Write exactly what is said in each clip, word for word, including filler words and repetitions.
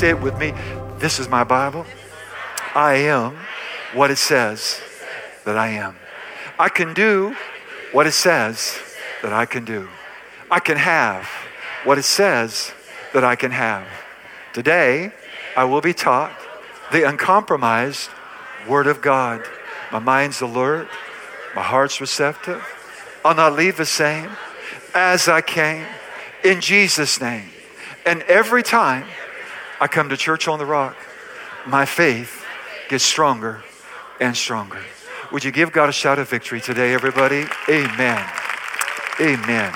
say it with me? This is my Bible. I am what it says that I am. I can do what it says that I can do. I can have what it says that I can have. Today, I will be taught the uncompromised Word of God. My mind's alert. My heart's receptive. I'll not leave the same as I came, in Jesus' name. And every time I come to Church on the Rock, my faith gets stronger and stronger. Would you give God a shout of victory today, everybody? Amen. Amen.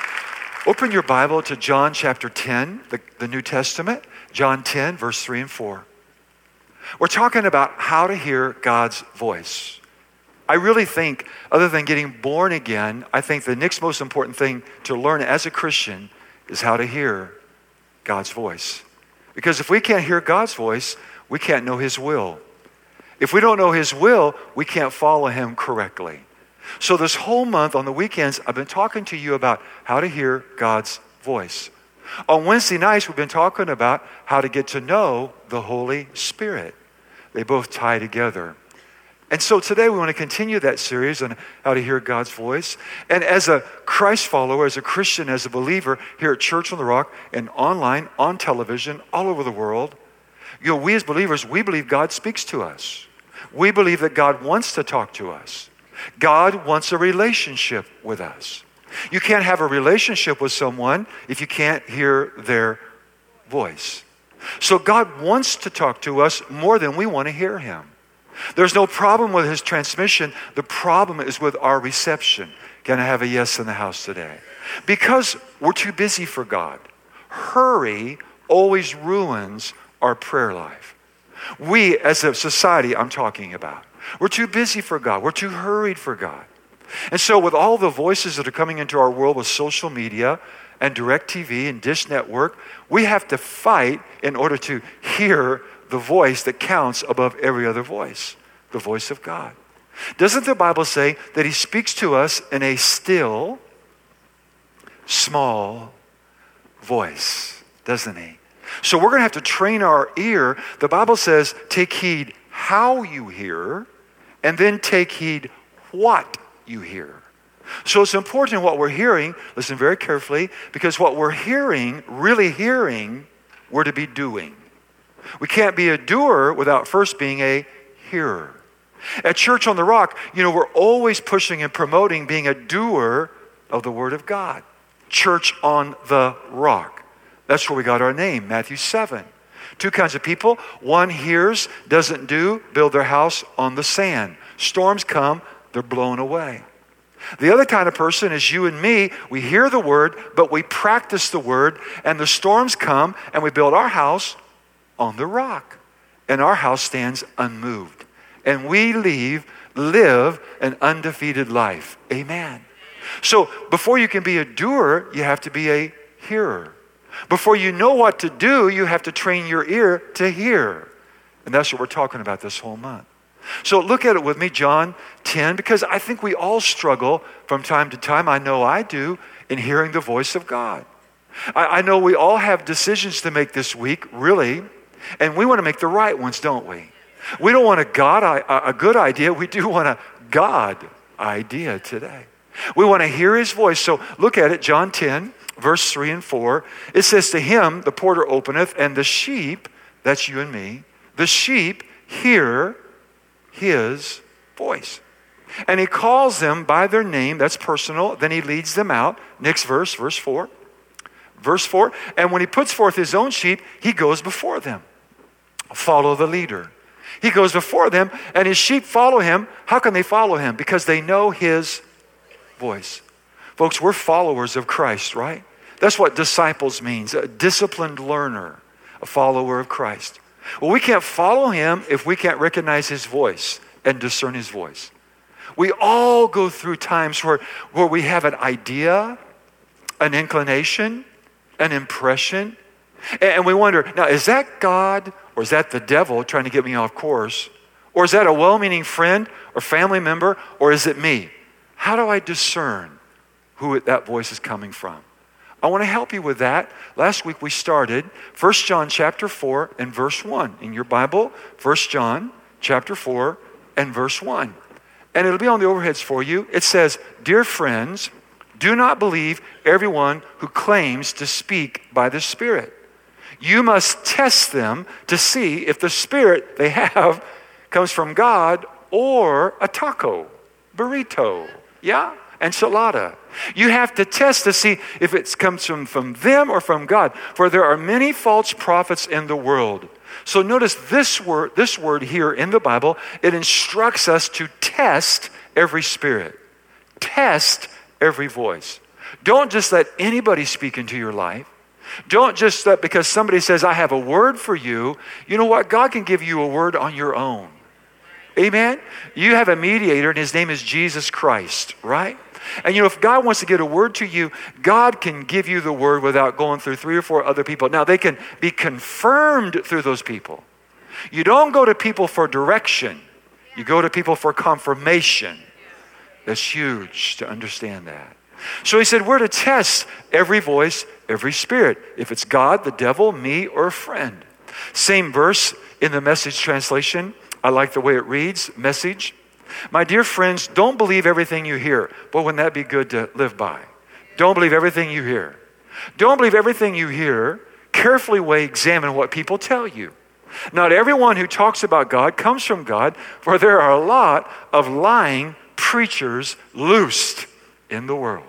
Open your Bible to John chapter ten, the, the New Testament. John ten, verse three and four. We're talking about how to hear God's voice. I really think, other than getting born again, I think the next most important thing to learn as a Christian is how to hear God's voice. Because if we can't hear God's voice, we can't know His will. If we don't know His will, we can't follow Him correctly. So this whole month on the weekends, I've been talking to you about how to hear God's voice. On Wednesday nights, we've been talking about how to get to know the Holy Spirit. They both tie together. And so today we want to continue that series on how to hear God's voice. And as a Christ follower, as a Christian, as a believer here at Church on the Rock and online, on television, all over the world, you know, we as believers, we believe God speaks to us. We believe that God wants to talk to us. God wants a relationship with us. You can't have a relationship with someone if you can't hear their voice. So God wants to talk to us more than we want to hear Him. There's no problem with His transmission. The problem is with our reception. Can I have a yes in the house today? Because we're too busy for God. Hurry always ruins our prayer life. We, as a society, I'm talking about, we're too busy for God. We're too hurried for God. And so with all the voices that are coming into our world with social media and DirecTV and Dish Network, we have to fight in order to hear the voice that counts above every other voice, the voice of God. Doesn't the Bible say that He speaks to us in a still, small voice, doesn't He? So we're going to have to train our ear. The Bible says, take heed how you hear, and then take heed what you hear. So it's important what we're hearing, listen very carefully, because what we're hearing, really hearing, we're to be doing. We can't be a doer without first being a hearer. At Church on the Rock, you know, we're always pushing and promoting being a doer of the Word of God. Church on the Rock. That's where we got our name, Matthew seven. Two kinds of people. One hears, doesn't do, build their house on the sand. Storms come, they're blown away. The other kind of person is you and me. We hear the Word, but we practice the Word, and the storms come, and we build our house on the rock. And our house stands unmoved. And we leave, live an undefeated life. Amen. So before you can be a doer, you have to be a hearer. Before you know what to do, you have to train your ear to hear. And that's what we're talking about this whole month. So look at it with me, John ten, because I think we all struggle from time to time. I know I do, in hearing the voice of God. I, I know we all have decisions to make this week, really. And we want to make the right ones, don't we? We don't want a God, a good idea. We do want a God idea today. We want to hear His voice. So look at it, John ten, verse three and four. It says, to Him the porter openeth, and the sheep, that's you and me, the sheep hear His voice. And He calls them by their name, that's personal. Then He leads them out. Next verse, verse four. Verse four, and when He puts forth His own sheep, He goes before them. Follow the leader. He goes before them, and His sheep follow Him. How can they follow Him? Because they know His voice. Folks, we're followers of Christ, right? That's what disciples means, a disciplined learner, a follower of Christ. Well, we can't follow Him if we can't recognize His voice and discern His voice. We all go through times where, where we have an idea, an inclination, an impression, and we wonder, now, is that God or is that the devil trying to get me off course? Or is that a well-meaning friend or family member, or is it me? How do I discern who that voice is coming from? I want to help you with that. Last week we started First John chapter four and verse one. In your Bible, First John chapter four and verse one. And it'll be on the overheads for you. It says, "Dear friends, do not believe everyone who claims to speak by the Spirit. You must test them to see if the Spirit they have comes from God or a taco, burrito, yeah, enchilada. You have to test to see if it comes from, from them or from God. For there are many false prophets in the world." So notice this word, this word here in the Bible, it instructs us to test every spirit. Test every voice. Don't just let anybody speak into your life. Don't just let, because somebody says, "I have a word for you." You know what? God can give you a word on your own. Amen? You have a mediator, and his name is Jesus Christ, right? And you know, if God wants to get a word to you, God can give you the word without going through three or four other people. Now, they can be confirmed through those people. You don't go to people for direction. You go to people for confirmation. That's huge to understand that. So he said, we're to test every voice, every spirit. If it's God, the devil, me, or a friend. Same verse in the Message translation. I like the way it reads, Message. "My dear friends, don't believe everything you hear." But wouldn't that be good to live by? Don't believe everything you hear. Don't believe everything you hear. Carefully weigh, examine what people tell you. Not everyone who talks about God comes from God, for there are a lot of lying preachers loosed in the world.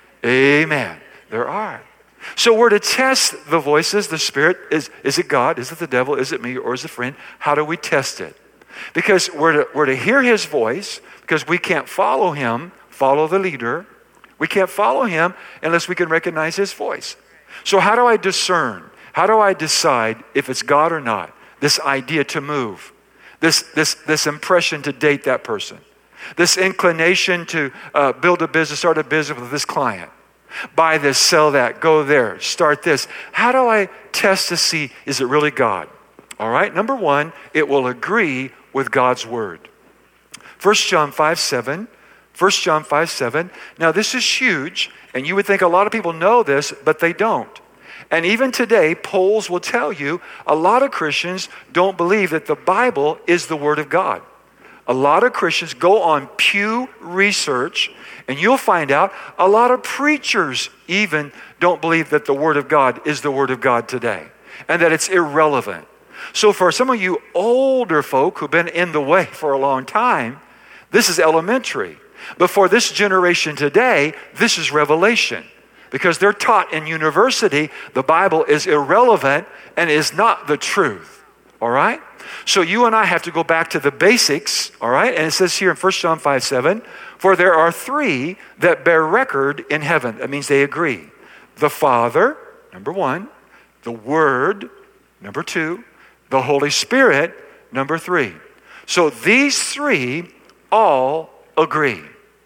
Amen. There are. So we're to test the voices, the spirit. Is, is it God? Is it the devil? Is it me? Or is it a friend? How do we test it? Because we're to, we're to hear his voice, because we can't follow him, follow the leader. We can't follow him unless we can recognize his voice. So how do I discern? How do I decide if it's God or not? This idea to move, this, this, this impression to date that person, this inclination to uh, build a business, start a business with this client, buy this, sell that, go there, start this. How do I test to see, is it really God? All right, number one, it will agree with God's word. First John five seven. First John five seven. Now this is huge, and you would think a lot of people know this, but they don't. And even today, polls will tell you a lot of Christians don't believe that the Bible is the Word of God. A lot of Christians go on Pew Research, and you'll find out a lot of preachers even don't believe that the Word of God is the Word of God today, and that it's irrelevant. So for some of you older folk who've been in the way for a long time, this is elementary. But for this generation today, this is revelation. Because they're taught in university, the Bible is irrelevant and is not the truth. All right? So you and I have to go back to the basics. All right? And it says here in First John five seven, "For there are three that bear record in heaven." That means they agree. The Father, number one. The Word, number two. The Holy Spirit, number three. So these three all agree.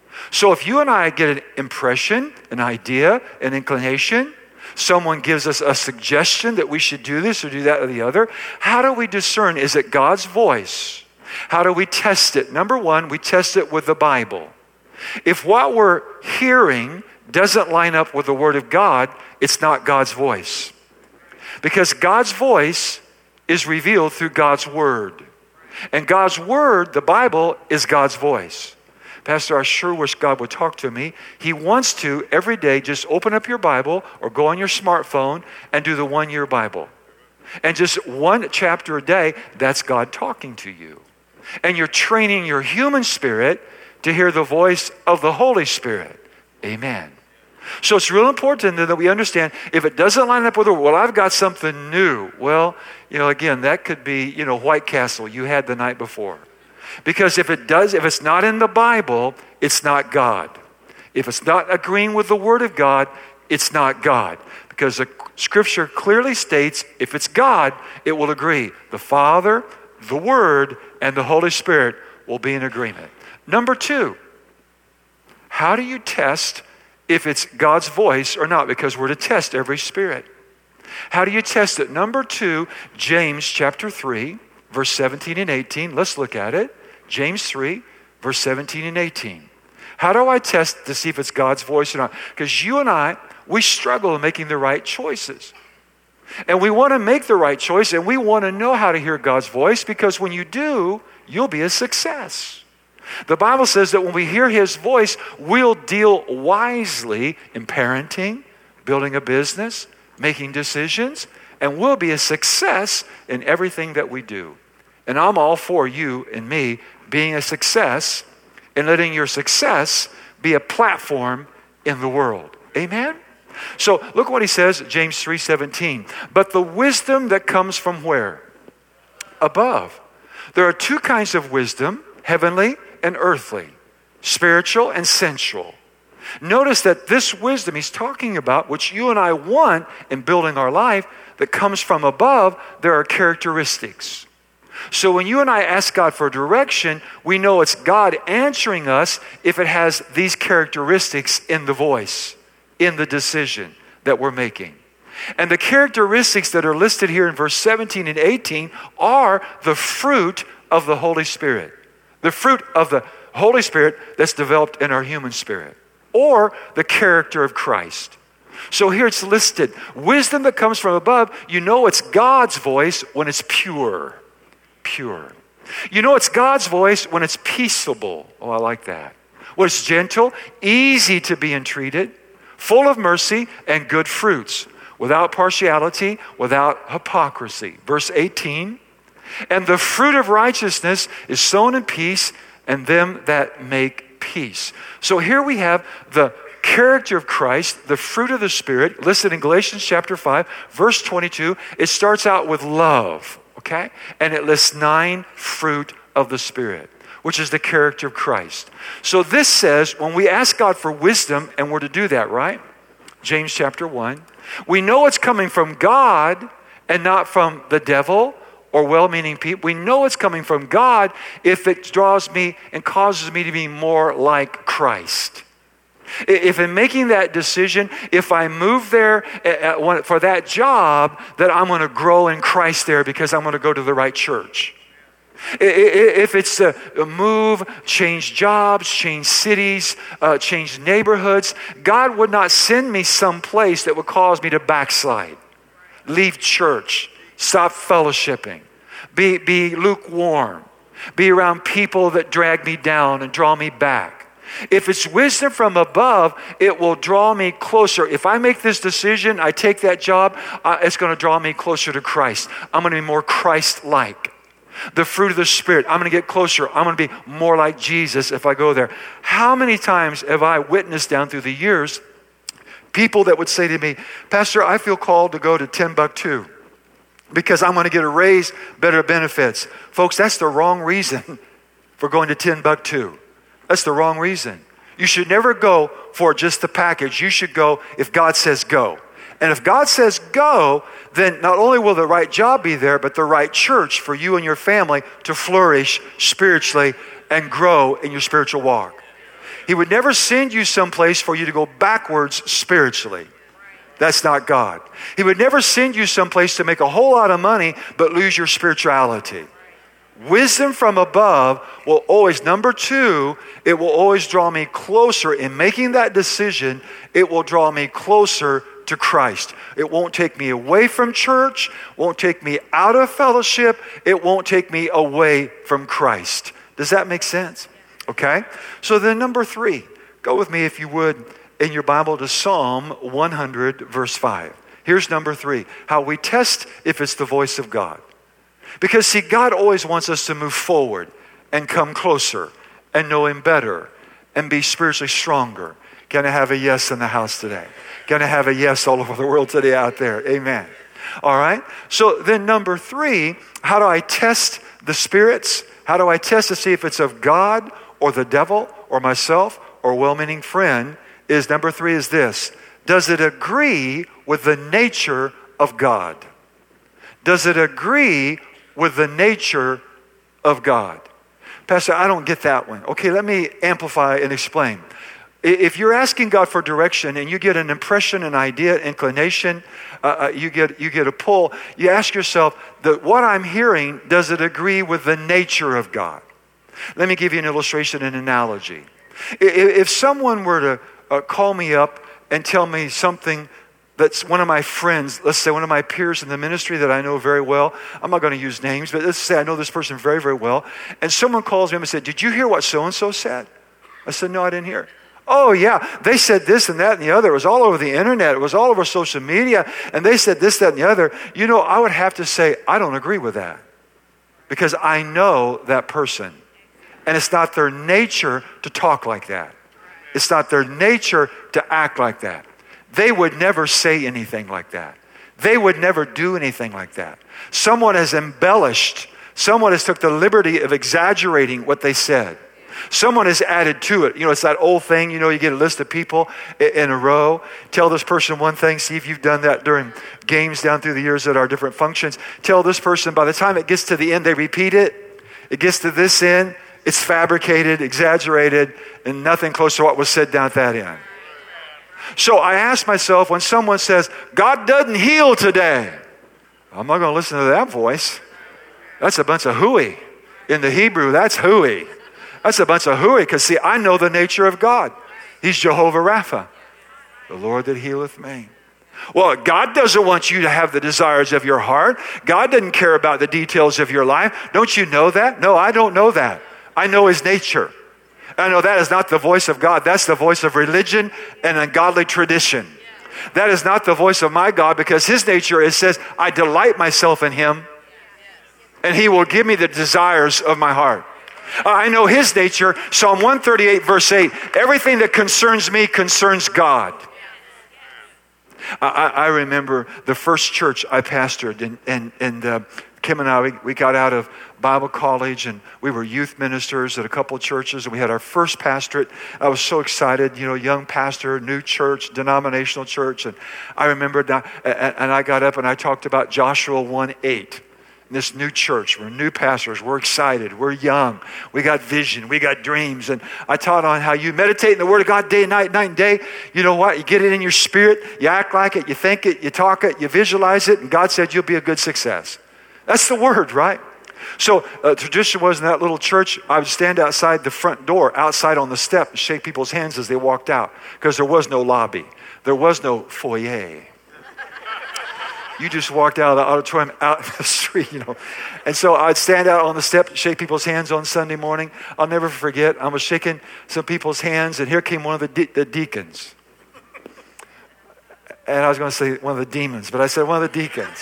So if you and I get an impression, an idea, an inclination, someone gives us a suggestion that we should do this or do that or the other, how do we discern? Is it God's voice? How do we test it? Number one, we test it with the Bible. If what we're hearing doesn't line up with the Word of God, it's not God's voice. Because God's voice is revealed through God's Word. And God's Word, the Bible, is God's voice. Pastor, I sure wish God would talk to me. He wants to every day. Just open up your Bible or go on your smartphone and do the one-year Bible. And just one chapter a day, that's God talking to you. And you're training your human spirit to hear the voice of the Holy Spirit. Amen. So it's real important that we understand if it doesn't line up with the, well, I've got something new. Well, you know, again, that could be, you know, White Castle you had the night before. Because if it does, if it's not in the Bible, it's not God. If it's not agreeing with the Word of God, it's not God. Because the Scripture clearly states if it's God, it will agree. The Father, the Word, and the Holy Spirit will be in agreement. Number two, how do you test if it's God's voice or not? Because we're to test every spirit. How do you test it? Number two, James chapter three, verse seventeen and eighteen. Let's look at it. James three, verse seventeen and eighteen. How do I test to see if it's God's voice or not? Because you and I, we struggle in making the right choices. And we want to make the right choice, and we want to know how to hear God's voice, because when you do, you'll be a success. The Bible says that when we hear His voice, we'll deal wisely in parenting, building a business, making decisions, and we'll be a success in everything that we do. And I'm all for you and me being a success and letting your success be a platform in the world. Amen? So look what he says, James three seventeen. But the wisdom that comes from where? Above. There are two kinds of wisdom, heavenly and earthly, spiritual and sensual. Notice that this wisdom he's talking about, which you and I want in building our life, that comes from above, there are characteristics. So when you and I ask God for direction, we know it's God answering us if it has these characteristics in the voice, in the decision that we're making. And the characteristics that are listed here in verse seventeen and eighteen are the fruit of the Holy Spirit. The fruit of the Holy Spirit that's developed in our human spirit, or the character of Christ. So here it's listed. Wisdom that comes from above, you know it's God's voice when it's pure. Pure. You know it's God's voice when it's peaceable. Oh, I like that. When it's gentle, easy to be entreated, full of mercy and good fruits, without partiality, without hypocrisy. Verse eighteen, and the fruit of righteousness is sown in peace, and them that make peace. So here we have the character of Christ, the fruit of the Spirit, listed in Galatians chapter five, verse twenty-two. It starts out with love, okay? And it lists nine fruit of the Spirit, which is the character of Christ. So this says, when we ask God for wisdom, and we're to do that, right? James chapter one. We know it's coming from God and not from the devil or well-meaning people. We know it's coming from God if it draws me and causes me to be more like Christ. If in making that decision, if I move there for that job, that I'm going to grow in Christ there because I'm going to go to the right church. If it's a move, change jobs, change cities, uh, change neighborhoods, God would not send me someplace that would cause me to backslide, leave church, stop fellowshipping, be, be lukewarm, be around people that drag me down and draw me back. If it's wisdom from above, it will draw me closer. If I make this decision, I take that job, uh, it's going to draw me closer to Christ. I'm going to be more Christ-like. The fruit of the Spirit, I'm going to get closer. I'm going to be more like Jesus if I go there. How many times have I witnessed down through the years people that would say to me, Pastor, I feel called to go to Timbuktu because I'm going to get a raise, better benefits. Folks, that's the wrong reason for going to Timbuktu. That's the wrong reason. You should never go for just the package. You should go if God says go. And if God says go, then not only will the right job be there, but the right church for you and your family to flourish spiritually and grow in your spiritual walk. He would never send you someplace for you to go backwards spiritually. That's not God. He would never send you someplace to make a whole lot of money, but lose your spirituality. Wisdom from above will always, number two, it will always draw me closer. In making that decision, it will draw me closer to Christ. It won't take me away from church, won't take me out of fellowship, it won't take me away from Christ. Does that make sense? Okay? So then number three, go with me if you would in your Bible to Psalm one hundred verse five. Here's number three, how we test if it's the voice of God. Because see, God always wants us to move forward and come closer and know Him better and be spiritually stronger. Can I have a yes in the house today? Can I have a yes all over the world today out there? Amen. All right. So then number three, how do I test the spirits? How do I test to see if it's of God or the devil or myself or a well-meaning friend? Is number three is this. Does it agree with the nature of God? Does it agree with the nature of God? Pastor, I don't get that one. Okay, let me amplify and explain. If you're asking God for direction and you get an impression, an idea, inclination, uh, you get you get a pull, you ask yourself, that what I'm hearing, does it agree with the nature of God? Let me give you an illustration, an analogy. If someone were to uh, call me up and tell me something that's one of my friends, let's say one of my peers in the ministry that I know very well. I'm not going to use names, but let's say I know this person very, very well. And someone calls me and said, did you hear what so-and-so said? I said, no, I didn't hear it. Oh, yeah, they said this and that and the other. It was all over the internet. It was all over social media. And they said this, that, and the other. You know, I would have to say, I don't agree with that. Because I know that person. And it's not their nature to talk like that. It's not their nature to act like that. They would never say anything like that. They would never do anything like that. Someone has embellished. Someone has took the liberty of exaggerating what they said. Someone has added to it. You know, it's that old thing, you know, you get a list of people in a row. Tell this person one thing. See if you've done that during games down through the years at our different functions. Tell this person, by the time it gets to the end, they repeat it. It gets to this end, it's fabricated, exaggerated, and nothing close to what was said down at that end. So I ask myself, when someone says, God doesn't heal today, I'm not going to listen to that voice. That's a bunch of hooey. In the Hebrew, that's hooey. That's a bunch of hooey, because see, I know the nature of God. He's Jehovah Rapha, the Lord that healeth me. Well, God doesn't want you to have the desires of your heart. God doesn't care about the details of your life. Don't you know that? No, I don't know that. I know his nature. I know that is not the voice of God. That's the voice of religion and ungodly tradition. That is not the voice of my God, because his nature, it says, I delight myself in him, and he will give me the desires of my heart. I know his nature. Psalm one thirty-eight, verse eight, everything that concerns me concerns God. I, I remember the first church I pastored, and, and, and uh, Kim and I, we, we got out of Bible college, and we were youth ministers at a couple of churches, and we had our first pastorate. I was so excited, you know, young pastor, new church, denominational church, and I remember that, and I got up and I talked about Joshua one eight. This new church, we're new pastors, we're excited, we're young, we got vision, we got dreams. And I taught on how you meditate in the Word of God day and night, night and day. You know what? You get it in your spirit, you act like it, you think it, you talk it, you visualize it, and God said you'll be a good success. That's the Word, right? So uh, tradition was in that little church, I would stand outside the front door, outside on the step, and shake people's hands as they walked out, because there was no lobby. There was no foyer. You just walked out of the auditorium, out in the street, you know. And so I'd stand out on the step, shake people's hands on Sunday morning. I'll never forget, I was shaking some people's hands, and here came one of the, de- the deacons. And I was going to say one of the demons, but I said one of the deacons.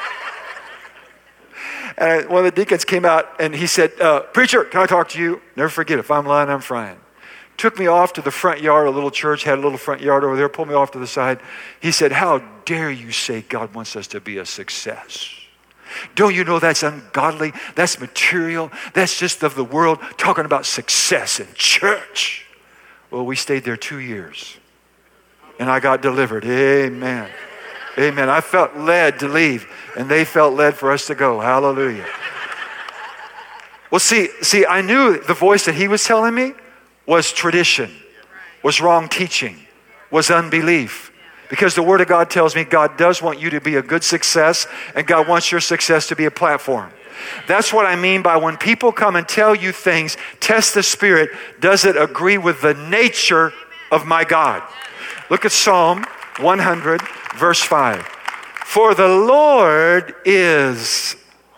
And one of the deacons came out, and he said, uh, preacher, can I talk to you? Never forget, if I'm lying, I'm frying. Took me off to the front yard, a little church, had a little front yard over there, pulled me off to the side. He said, how dare you say God wants us to be a success? Don't you know that's ungodly? That's material. That's just of the world, talking about success in church. Well, we stayed there two years, and I got delivered. Amen. Amen. I felt led to leave, and they felt led for us to go. Hallelujah. Well, see, see, I knew the voice that he was telling me was tradition, was wrong teaching, was unbelief. Because the Word of God tells me God does want you to be a good success, and God wants your success to be a platform. That's what I mean by when people come and tell you things, test the Spirit. Does it agree with the nature of my God? Look at Psalm one hundred, verse five. For the Lord is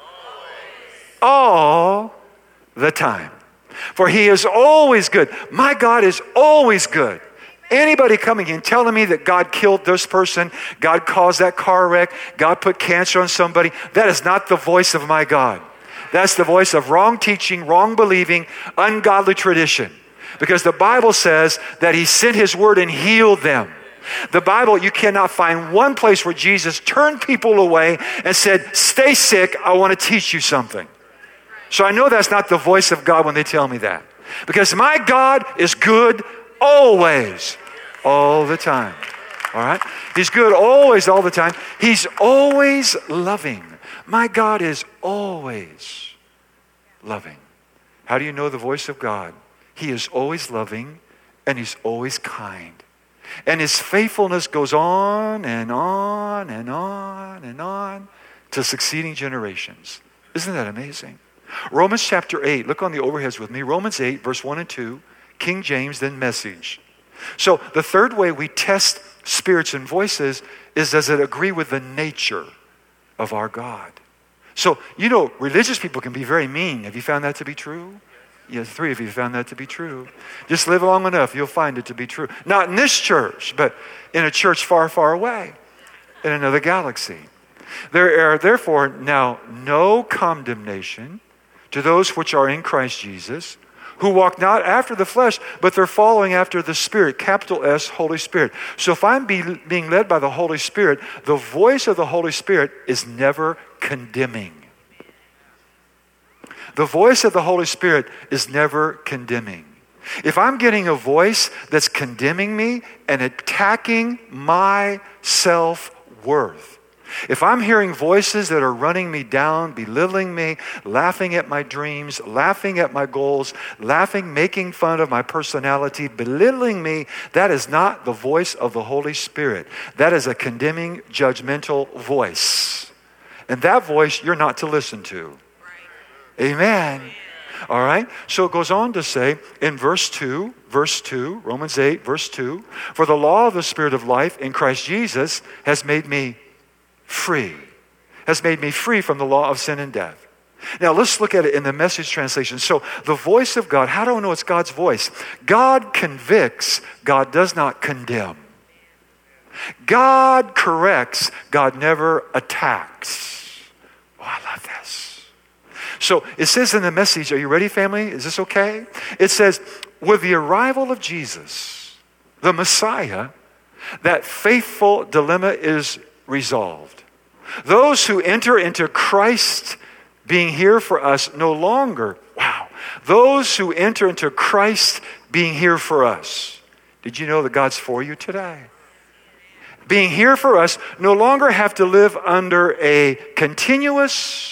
all the time. For he is always good. My God is always good. Anybody coming in telling me that God killed this person, God caused that car wreck, God put cancer on somebody, that is not the voice of my God. That's the voice of wrong teaching, wrong believing, ungodly tradition. Because the Bible says that he sent his word and healed them. The Bible, you cannot find one place where Jesus turned people away and said, stay sick, I want to teach you something. So I know that's not the voice of God when they tell me that. Because my God is good always, all the time. All right? He's good always, all the time. He's always loving. My God is always loving. How do you know the voice of God? He is always loving, and he's always kind. And his faithfulness goes on and on and on and on to succeeding generations. Isn't that amazing? Romans chapter eight, look on the overheads with me. Romans eight, verse one and two, King James, then Message. So the third way we test spirits and voices is, does it agree with the nature of our God? So, you know, religious people can be very mean. Have you found that to be true? Yes, three of you found that to be true. Just live long enough, you'll find it to be true. Not in this church, but in a church far, far away, in another galaxy. There are therefore now no condemnation to those which are in Christ Jesus, who walk not after the flesh, but they're following after the Spirit, capital S, Holy Spirit. So if I'm be, being led by the Holy Spirit, the voice of the Holy Spirit is never condemning. The voice of the Holy Spirit is never condemning. If I'm getting a voice that's condemning me and attacking my self-worth, if I'm hearing voices that are running me down, belittling me, laughing at my dreams, laughing at my goals, laughing, making fun of my personality, belittling me, that is not the voice of the Holy Spirit. That is a condemning, judgmental voice. And that voice you're not to listen to. Amen. All right. So it goes on to say in verse two, verse two, Romans eight, verse two, for the law of the Spirit of life in Christ Jesus has made me free, has made me free from the law of sin and death. Now let's look at it in the Message translation. So the voice of God, how do I know it's God's voice? God convicts, God does not condemn. God corrects, God never attacks. Oh, I love this. So it says in the Message, are you ready, family? Is this okay? It says, with the arrival of Jesus, the Messiah, that faithful dilemma is resolved. Those who enter into Christ being here for us no longer, wow, those who enter into Christ being here for us. Did you know that God's for you today? Being here for us no longer have to live under a continuous,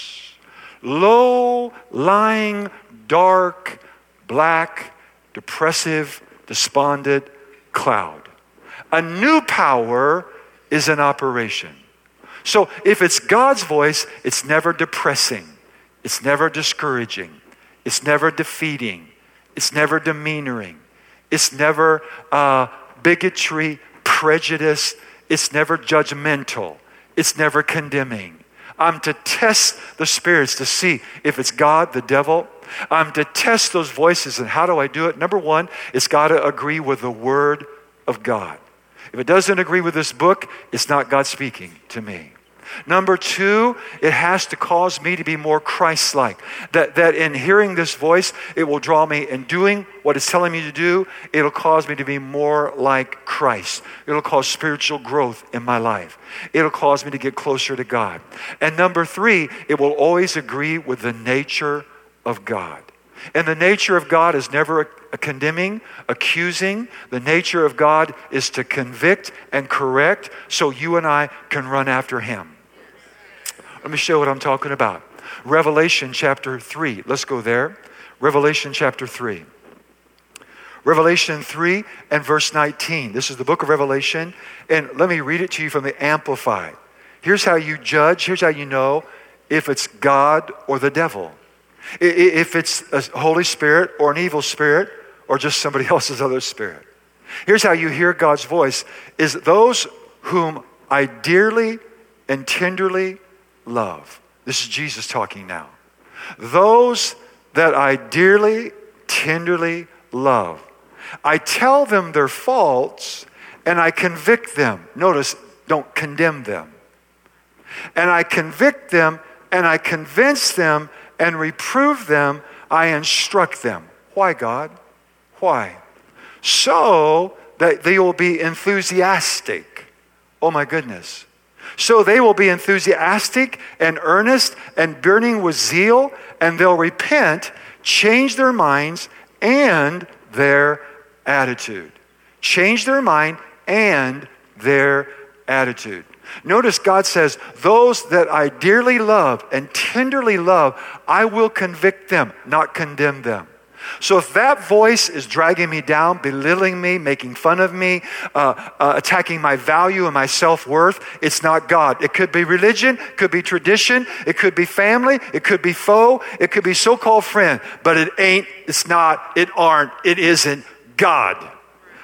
low-lying, dark, black, depressive, despondent cloud. A new power is in operation. So if it's God's voice, it's never depressing. It's never discouraging. It's never defeating. It's never demeanoring. It's never uh, bigotry, prejudice. It's never judgmental. It's never condemning. I'm to test the spirits to see if it's God, the devil. I'm to test those voices. And how do I do it? Number one, it's got to agree with the Word of God. If it doesn't agree with this book, it's not God speaking to me. Number two, it has to cause me to be more Christ-like. That, that in hearing this voice, it will draw me, in doing what it's telling me to do, it'll cause me to be more like Christ. It'll cause spiritual growth in my life. It'll cause me to get closer to God. And number three, it will always agree with the nature of God. And the nature of God is never a, a condemning, accusing. The nature of God is to convict and correct so you and I can run after Him. Let me show you what I'm talking about. Revelation chapter three. Let's go there. Revelation chapter three. Revelation three and verse nineteen. This is the book of Revelation. And let me read it to you from the Amplified. Here's how you judge. Here's how you know if it's God or the devil. If it's a Holy Spirit or an evil spirit or just somebody else's other spirit. Here's how you hear God's voice is those whom I dearly and tenderly love. This is Jesus talking now. Those that I dearly, tenderly love. I tell them their faults and I convict them. Notice, don't condemn them. And I convict them and I convince them and reprove them, I instruct them. Why, God? Why? So that they will be enthusiastic. Oh my goodness. So they will be enthusiastic and earnest and burning with zeal, and they'll repent, change their minds and their attitude. Change their mind and their attitude. Notice God says, those that I dearly love and tenderly love, I will convict them, not condemn them. So if that voice is dragging me down, belittling me, making fun of me, uh, uh, attacking my value and my self-worth, it's not God. It could be religion, it could be tradition, it could be family, it could be foe, it could be so-called friend, but it ain't, it's not, it aren't, it isn't God.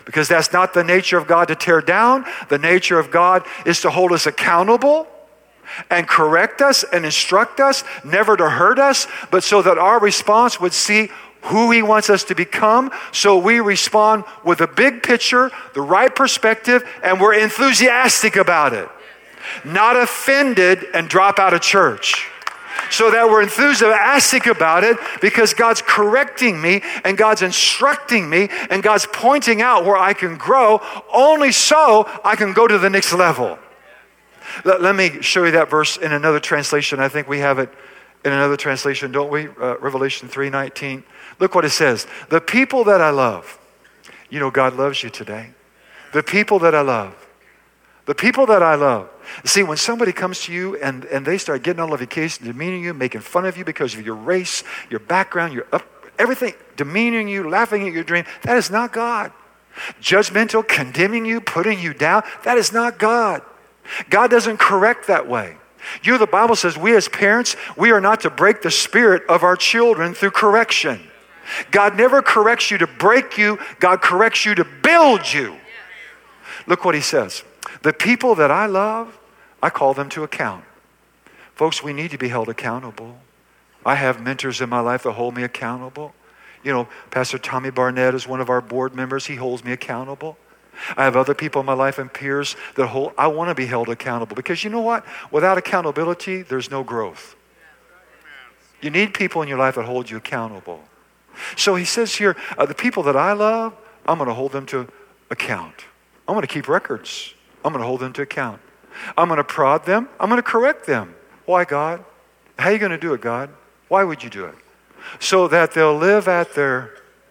Because that's not the nature of God to tear down. The nature of God is to hold us accountable and correct us and instruct us, never to hurt us, but so that our response would see who he wants us to become, so we respond with a big picture, the right perspective, and we're enthusiastic about it. Not offended and drop out of church. So that we're enthusiastic about it because God's correcting me and God's instructing me and God's pointing out where I can grow, only so I can go to the next level. Let, let me show you that verse in another translation. I think we have it in another translation, don't we? Uh, Revelation three nineteen. Look what it says. The people that I love. You know, God loves you today. The people that I love. The people that I love. See, when somebody comes to you and, and they start getting all of your case, demeaning you, making fun of you because of your race, your background, your up, everything, demeaning you, laughing at your dream, that is not God. Judgmental, condemning you, putting you down, that is not God. God doesn't correct that way. You, the Bible says, we as parents, we are not to break the spirit of our children through correction. God never corrects you to break you. God corrects you to build you. Look what he says. The people that I love, I call them to account. Folks, we need to be held accountable. I have mentors in my life that hold me accountable. You know, Pastor Tommy Barnett is one of our board members. He holds me accountable. I have other people in my life and peers that hold, I want to be held accountable. Because you know what? Without accountability, there's no growth. You need people in your life that hold you accountable. So he says here, uh, the people that I love, I'm going to hold them to account. I'm going to keep records. I'm going to hold them to account. I'm going to prod them. I'm going to correct them. Why, God? How are you going to do it, God? Why would you do it? So that they'll live at their,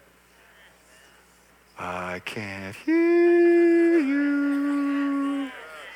I can't hear you.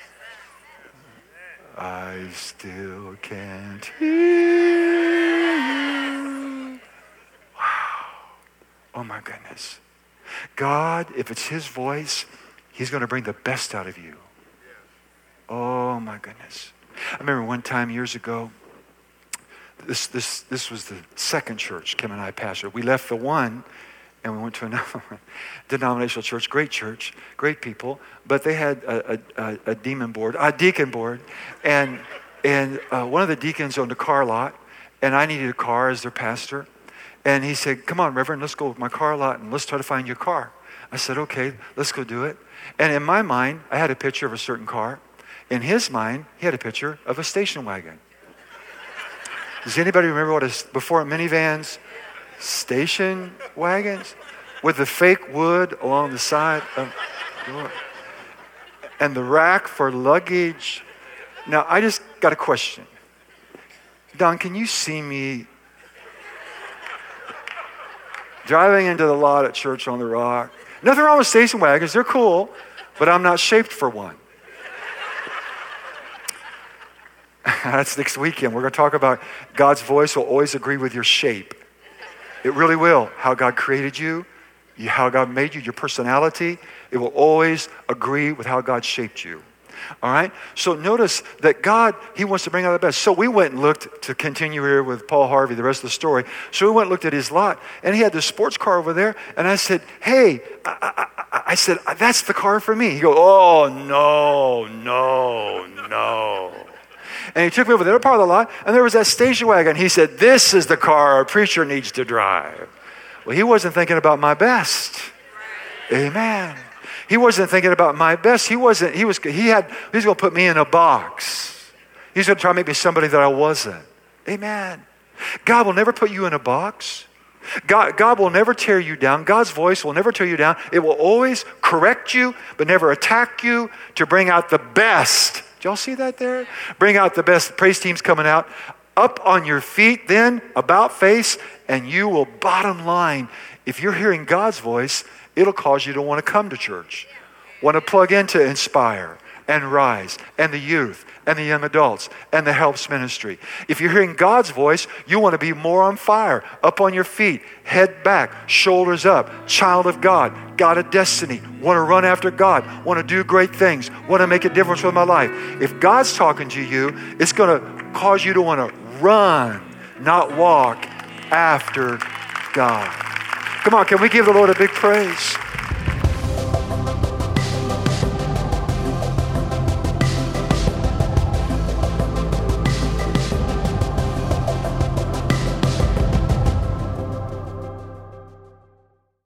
I still can't hear you. Wow. Oh my goodness. God, if it's his voice, he's going to bring the best out of you. Oh my goodness. I remember one time years ago, this this this was the second church Kim and I pastored. We left the one and we went to another one. Denominational church, great church, great people, but they had a, a, a demon board, a deacon board, and and uh, one of the deacons owned a car lot, and I needed a car as their pastor. And he said, come on, Reverend, let's go with my car lot and let's try to find your car. I said, okay, let's go do it. And in my mind, I had a picture of a certain car. In his mind, he had a picture of a station wagon. Does anybody remember what is before minivans? Station wagons with the fake wood along the side of the door. And the rack for luggage. Now, I just got a question. Don, can you see me driving into the lot at Church on the Rock? Nothing wrong with station wagons. They're cool, but I'm not shaped for one. That's next weekend. We're going to talk about God's voice will always agree with your shape. It really will. How God created you, how God made you, your personality. It will always agree with how God shaped you. All right? So notice that God, he wants to bring out the best. So we went and looked, to continue here with Paul Harvey, the rest of the story. So we went and looked at his lot, and he had this sports car over there. And I said, hey, I, I, I said, that's the car for me. He goes, oh, no, no, no. And he took me over the other part of the lot, and there was that station wagon. He said, this is the car a preacher needs to drive. Well, he wasn't thinking about my best. Amen. He wasn't thinking about my best. He wasn't, he was, he had, he was going to put me in a box. He's going to try to make me somebody that I wasn't. Amen. God will never put you in a box. God, God will never tear you down. God's voice will never tear you down. It will always correct you, but never attack you to bring out the best. Did y'all see that there? Bring out the best. Praise team's coming out. Up on your feet then, about face, and you will bottom line. If you're hearing God's voice, it'll cause you to want to come to church, want to plug into Inspire and Rise and the youth and the young adults and the Helps Ministry. If you're hearing God's voice, you want to be more on fire, up on your feet, head back, shoulders up, child of God, got a destiny, want to run after God, want to do great things, want to make a difference with my life. If God's talking to you, it's going to cause you to want to run, not walk after God. Come on, can we give the Lord a big praise?